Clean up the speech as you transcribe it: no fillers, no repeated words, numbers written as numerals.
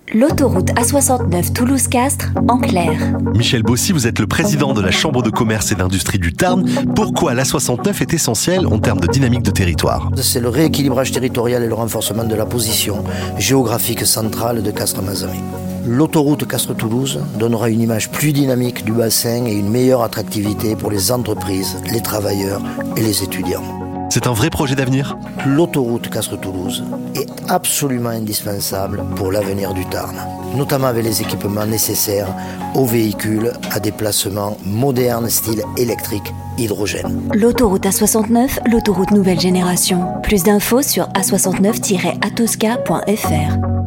L'autoroute A69 Toulouse-Castres, en clair. Michel Bossy, vous êtes le président de la Chambre de commerce et d'industrie du Tarn. Pourquoi l'A69 est essentielle en termes de dynamique de territoire? C'est le rééquilibrage territorial et le renforcement de la position géographique centrale de Castres-Mazamet. L'autoroute Castres-Toulouse donnera une image plus dynamique du bassin et une meilleure attractivité pour les entreprises, les travailleurs et les étudiants. C'est un vrai projet d'avenir? L'autoroute Castres-Toulouse est absolument indispensable pour l'avenir du Tarn, notamment avec les équipements nécessaires aux véhicules à déplacement moderne style électrique hydrogène. L'autoroute A69, l'autoroute nouvelle génération. Plus d'infos sur a69-atosca.fr.